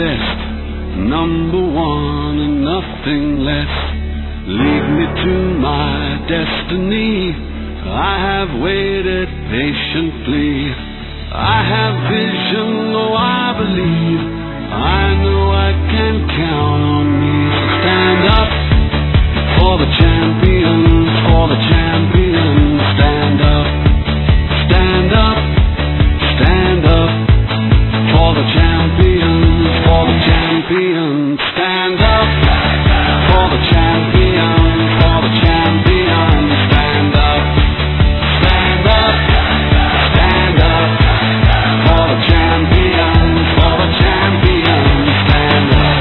best, number one and nothing less. Lead me to my destiny. I have waited patiently. I have vision, oh I believe. I know I can count on me. So stand up for the champions, for the champions. Stand up, stand up, stand up for the champions, for the champions. Stand up for the champions, for the champions. Stand up, stand up, stand up for the champions, for the champions. Stand up.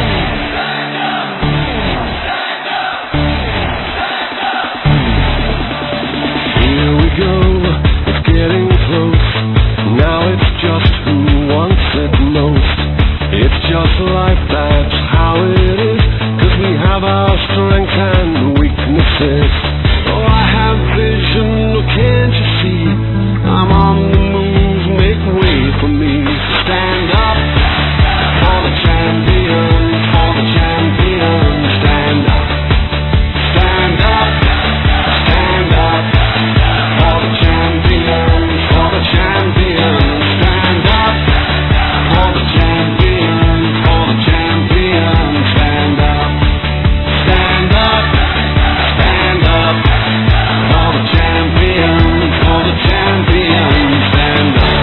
Here we go, it's getting close. Now it's just who wants it most. It's just life, that's how it is. 'Cause we have our strengths and weaknesses. Oh, I have vision, oh can't you see? I'm on the move, make way for me. Stand up for the champions, for the champions. Stand up, stand up, stand up for the champions, for the champions. Stand up for the champions, for the champions. Stand up, stand up, stand up for the champions, for the champions. Stand up.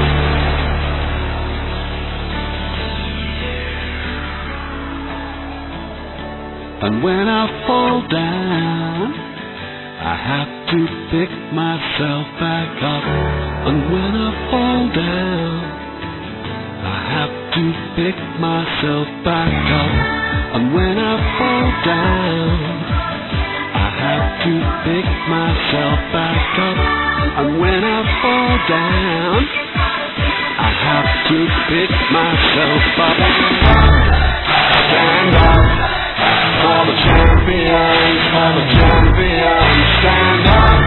And when I fall down, I have to pick myself back up. And when I fall down, I have to pick myself back up. And when I fall down, I have to pick myself back up. And when I fall down, I have to pick myself up. Stand up for the champions, for the champions. Stand up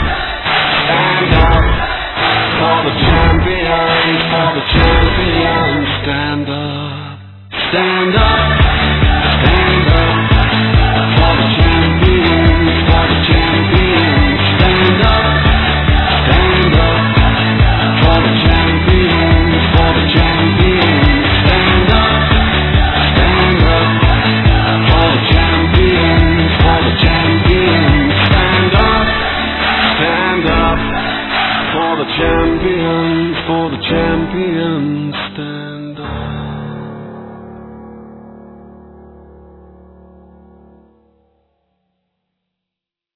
for the champions, for the champions. Stand up, stand up, stand up for the champions, for the champions. Stand up for the champions, for the champions. Stand up for the champions, for the champions. Stand up for the champions, for the champions. Stand